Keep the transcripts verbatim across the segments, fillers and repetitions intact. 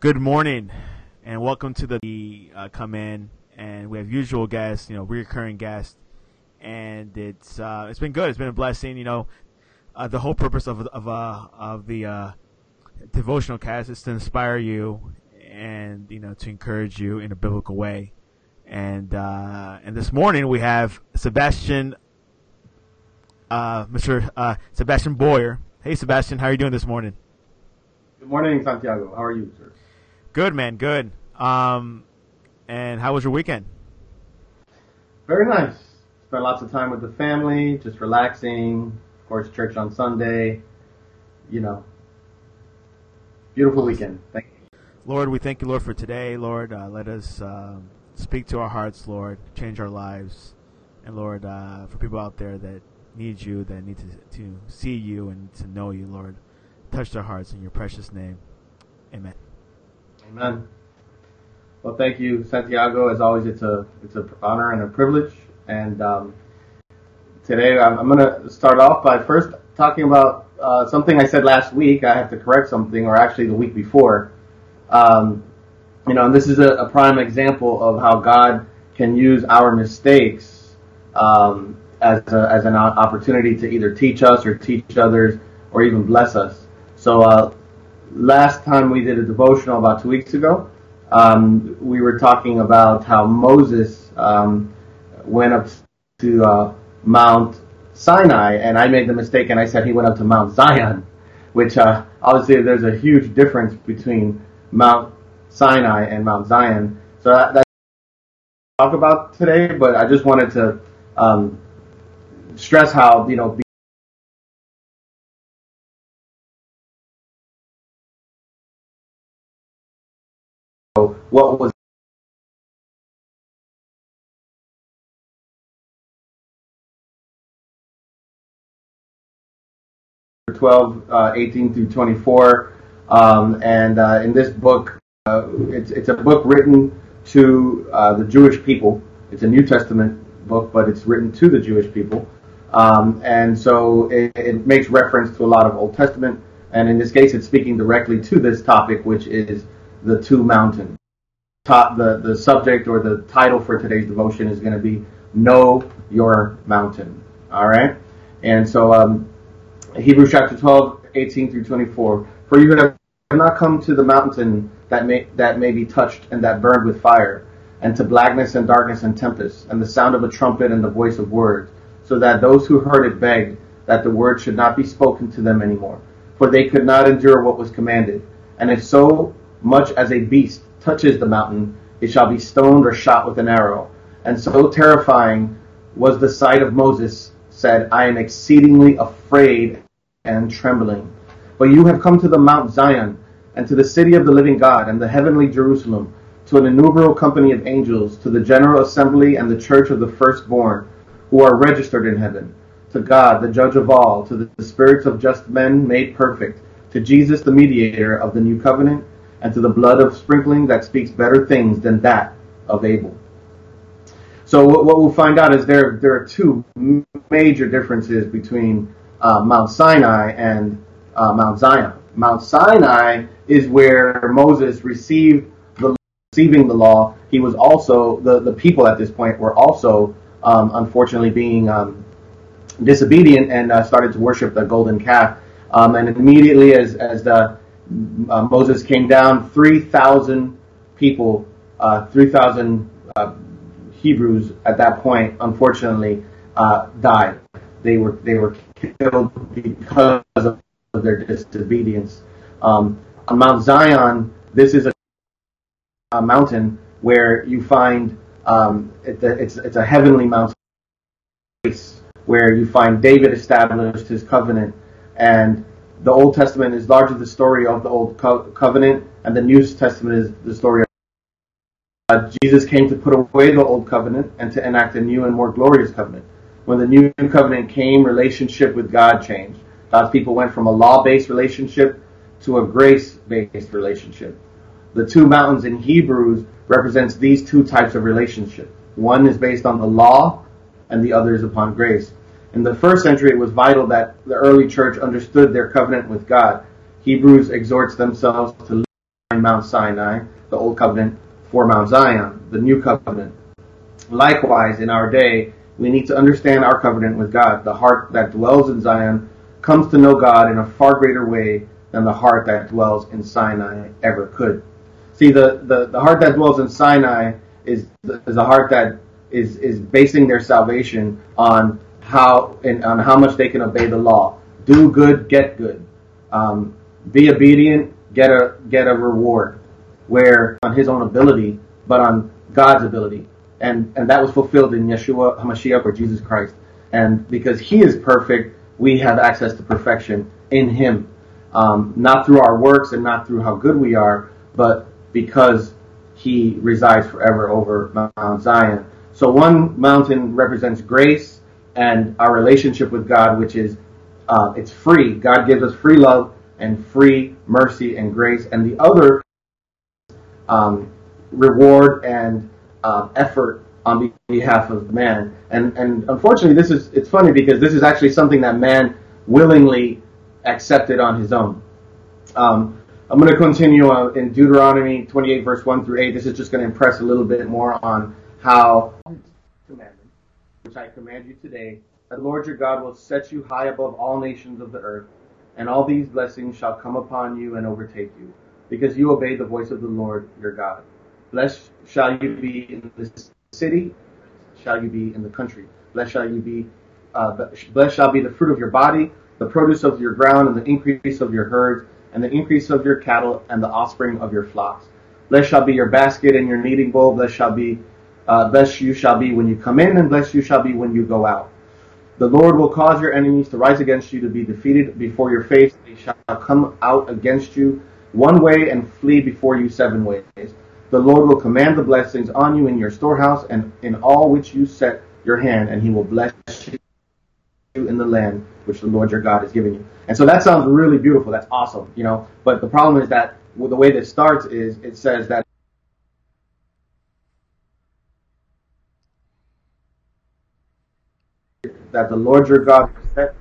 Good morning, and welcome to the uh, come in, and we have usual guests, you know, recurring guests, and it's uh, it's been good. It's been a blessing, you know. Uh, the whole purpose of of uh, of the uh, devotional cast is to inspire you and you know to encourage you in a biblical way. And uh, and this morning we have Sebastian, uh, Mister Uh, Sebastian Boyer. Hey, Sebastian, how are you doing this morning? Good morning, Santiago. How are you, sir? Good, man. Good. Um, and how was your weekend? Very nice. Spent lots of time with the family, just relaxing. Of course, church on Sunday. You know, beautiful weekend. Thank you. Lord, we thank you, Lord, for today. Lord, uh, let us uh, speak to our hearts, Lord, change our lives. And, Lord, uh, for people out there that need you, that need to, to see you and to know you, Lord, touch their hearts in your precious name. Amen. Amen. Well, thank you, Santiago. As always, it's a it's an honor and a privilege. And um, today I'm, I'm going to start off by first talking about uh, something I said last week. I have to correct something, or actually the week before. Um, you know, and this is a, a prime example of how God can use our mistakes um, as a, as an opportunity to either teach us or teach others or even bless us. So uh, last time we did a devotional about two weeks ago, um, we were talking about how Moses um, went up to uh, Mount Sinai, and I made the mistake and I said he went up to Mount Zion, which uh, obviously there's a huge difference between Mount Sinai and Mount Zion. So that, that's what I'll talk about today, but I just wanted to um, stress how, you know, what was twelve, uh, eighteen through twenty-four, um, and uh, in this book, uh, it's, it's a book written to uh, the Jewish people. It's a New Testament book, but it's written to the Jewish people, um, and so it, it makes reference to a lot of Old Testament, and in this case, it's speaking directly to this topic, which is the two mountains. Top, the, the subject or the title for today's devotion is going to be Know Your Mountain. All right? And so um, Hebrews chapter twelve, eighteen through twenty-four. For you have not come to the mountain that may, that may be touched and that burned with fire, and to blackness and darkness and tempest, and the sound of a trumpet and the voice of words, so that those who heard it begged that the word should not be spoken to them anymore. For they could not endure what was commanded. And if so much as a beast touches the mountain, it shall be stoned or shot with an arrow. And so terrifying was the sight of Moses, said, I am exceedingly afraid and trembling. But you have come to the Mount Zion, and to the city of the living God, and the heavenly Jerusalem, to an innumerable company of angels, to the general assembly and the church of the firstborn, who are registered in heaven, to God, the judge of all, to the spirits of just men made perfect, to Jesus, the mediator of the new covenant, and to the blood of sprinkling that speaks better things than that of Abel. So what, what we'll find out is there there are two major differences between uh, Mount Sinai and uh, Mount Zion. Mount Sinai is where Moses received the receiving the law. He was also the, the people at this point were also um, unfortunately being um, disobedient and uh, started to worship the golden calf. Um, and immediately as as the Uh, Moses came down, three thousand people, uh, three thousand uh, Hebrews at that point, unfortunately, uh, died. They were they were killed because of their disobedience. Um, on Mount Zion, this is a, a mountain where you find um, it, it's it's a heavenly mountain where you find David established his covenant, and the Old Testament is largely the story of the Old Co- Covenant, and the New Testament is the story of uh, Jesus came to put away the Old Covenant and to enact a new and more glorious covenant. When the New Covenant came, relationship with God changed. God's people went from a law-based relationship to a grace-based relationship. The two mountains in Hebrews represents these two types of relationship. One is based on the law, and the other is upon grace. In the first century, it was vital that the early church understood their covenant with God. Hebrews exhorts themselves to live Mount Sinai, the Old Covenant for Mount Zion, the New Covenant. Likewise, in our day, we need to understand our covenant with God. The heart that dwells in Zion comes to know God in a far greater way than the heart that dwells in Sinai ever could. See, the, the, the heart that dwells in Sinai is, is a heart that is, is basing their salvation on how and on how much they can obey the law. Do good, get good. Um, be obedient, get a get a reward. Where on his own ability, but on God's ability. And and that was fulfilled in Yeshua HaMashiach, or Jesus Christ. And because he is perfect, we have access to perfection in him. Um, not through our works and not through how good we are, but because he resides forever over Mount Zion. So one mountain represents grace and our relationship with God, which is, uh, it's free. God gives us free love and free mercy and grace. And the other um, reward and uh, effort on behalf of man. And and unfortunately, this is, it's funny because this is actually something that man willingly accepted on his own. Um, I'm going to continue uh, in Deuteronomy twenty-eight, verse one through eight. This is just going to impress a little bit more on how, commandment, which I command you today, that the Lord your God will set you high above all nations of the earth, and all these blessings shall come upon you and overtake you, because you obeyed the voice of the Lord your God. Blessed shall you be in the city, shall you be in the country. Blessed shall you be, uh, blessed shall be the fruit of your body, the produce of your ground, and the increase of your herds, and the increase of your cattle, and the offspring of your flocks. Blessed shall be your basket and your kneading bowl. Blessed shall be, uh, blessed you shall be when you come in, and blessed you shall be when you go out. The Lord will cause your enemies to rise against you, to be defeated before your face. They shall come out against you one way and flee before you seven ways. The Lord will command the blessings on you in your storehouse and in all which you set your hand, and he will bless you in the land which the Lord your God is giving you. And so that sounds really beautiful. That's awesome, you know. But the problem is that well, the way this starts is it says that that the Lord your God set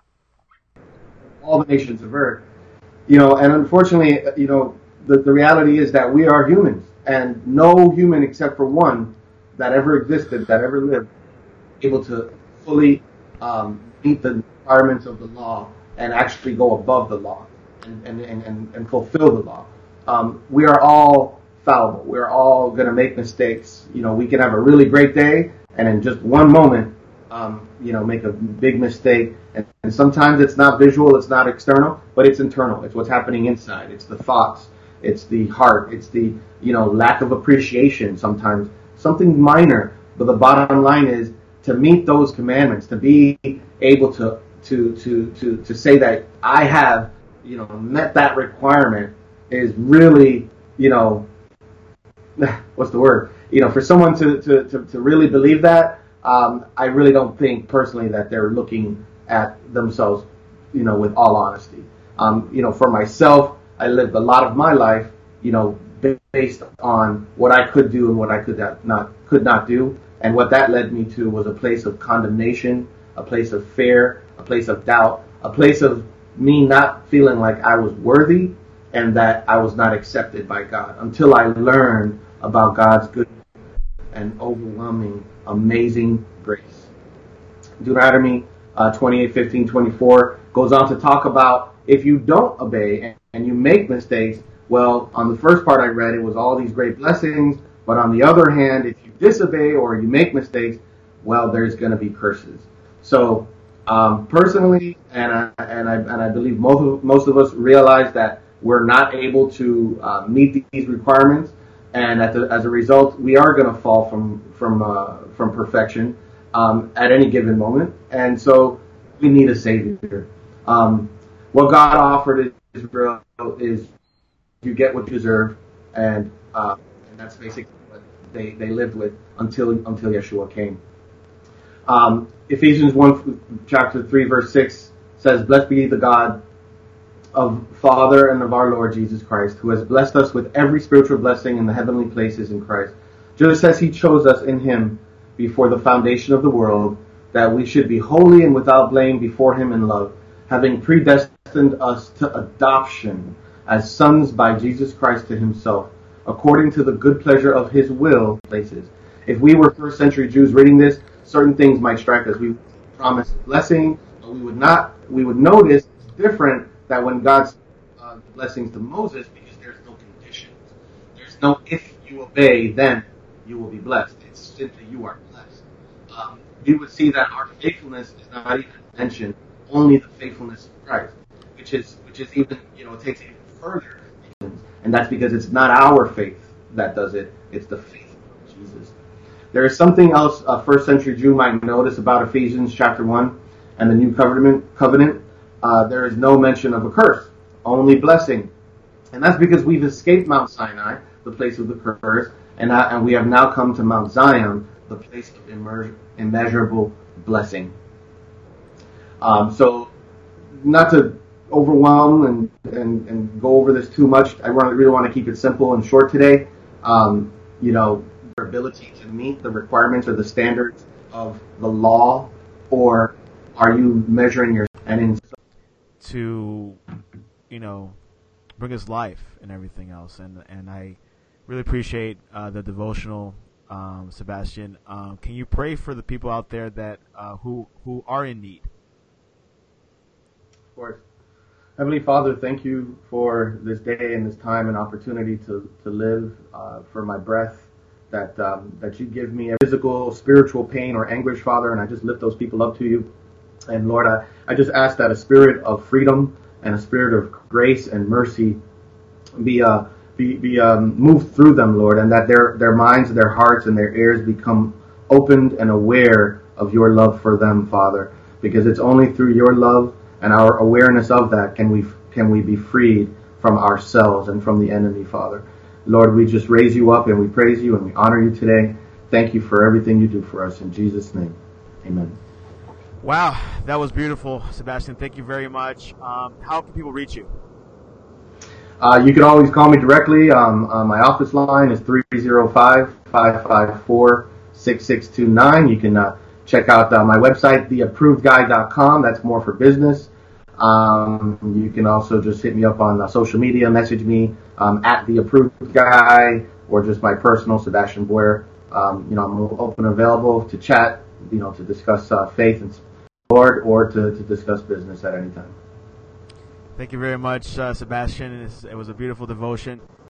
all the nations of earth. You know, and unfortunately, you know, the, the reality is that we are humans, and no human except for one that ever existed, that ever lived, able to fully um, meet the requirements of the law and actually go above the law and, and, and, and fulfill the law. Um, we are all fallible. We're all going to make mistakes. You know, we can have a really great day and in just one moment, um, you know, make a big mistake. And, and sometimes it's not visual, it's not external, but it's internal. It's what's happening inside. It's the thoughts. It's the heart. It's the, you know, lack of appreciation sometimes. Something minor. But the bottom line is to meet those commandments, to be able to to to to, to say that I have, you know, met that requirement is really, you know, what's the word? You know, for someone to, to, to, to really believe that, um, I really don't think personally that they're looking at themselves, you know, with all honesty. Um, you know, for myself, I lived a lot of my life, you know, based on what I could do and what I could not could not do, and what that led me to was a place of condemnation, a place of fear, a place of doubt, a place of me not feeling like I was worthy and that I was not accepted by God until I learned about God's goodness and overwhelming, amazing grace. Deuteronomy uh, twenty-eight, fifteen, twenty-four goes on to talk about if you don't obey and, and you make mistakes. Well, on the first part I read, it was all these great blessings. But on the other hand, if you disobey or you make mistakes, well, there's going to be curses. So um, personally, and I, and I and I believe most of, most of us realize that we're not able to uh, meet these requirements, and as a, as a result, we are going to fall from from uh, from perfection um, at any given moment. And so we need a savior. Um, what God offered Israel is you get what you deserve, and, uh, and that's basically what they, they lived with until until Yeshua came. Um, Ephesians one, chapter three, verse six says, "Blessed be the God of Father and of our Lord Jesus Christ, who has blessed us with every spiritual blessing in the heavenly places in Christ, just as he chose us in him before the foundation of the world, that we should be holy and without blame before him in love, having predestined us to adoption as sons by Jesus Christ to himself, according to the good pleasure of his will, places. If we were first century Jews reading this, certain things might strike us. We promise blessing, but we would not, we would notice it's different that when God's uh, blessings to Moses, because there's no conditions. There's no if you obey, then you will be blessed. It's simply you are blessed. Um, we would see that our faithfulness is not even mentioned, only the faithfulness of Christ, which is which is even, you know, it takes it even further. And that's because it's not our faith that does it, it's the faith of Jesus. There is something else a first century Jew might notice about Ephesians chapter one and the new covenant. covenant. Uh, there is no mention of a curse, only blessing. And that's because we've escaped Mount Sinai, the place of the curse, and, uh, and we have now come to Mount Zion, the place of immer- immeasurable blessing. Um, so, not to overwhelm and, and, and go over this too much, I really want to keep it simple and short today. Um, you know, your ability to meet the requirements or the standards of the law, or are you measuring your and in to, you know, bring us life and everything else. And and I really appreciate uh, the devotional, um, Sebastian. Um, can you pray for the people out there that uh, who who are in need? Of course. Heavenly Father, thank you for this day and this time and opportunity to, to live, uh, for my breath, that um, that you give me a physical, spiritual pain or anguish, Father, and I just lift those people up to you. And Lord, I, I just ask that a spirit of freedom and a spirit of grace and mercy be uh, be, be um, moved through them, Lord, and that their, their minds, their hearts, and their ears become opened and aware of your love for them, Father, because it's only through your love and our awareness of that can we can we be freed from ourselves and from the enemy, Father. Lord, we just raise you up and we praise you and we honor you today. Thank you for everything you do for us. In Jesus' name, amen. Wow, that was beautiful, Sebastian. Thank you very much. Um, how can people reach you? Uh, you can always call me directly. Um, uh, my office line is three oh five, five five four, six six two nine. You can uh, check out uh, my website, the approved guy dot com. That's more for business. Um, you can also just hit me up on uh, social media, message me um, at The Approved Guy, or just my personal, Sebastian Boyer. Um, you know, I'm open and available to chat, you know, to discuss uh, faith and Lord, or to, to discuss business at any time. Thank you very much, uh, Sebastian. It was a beautiful devotion.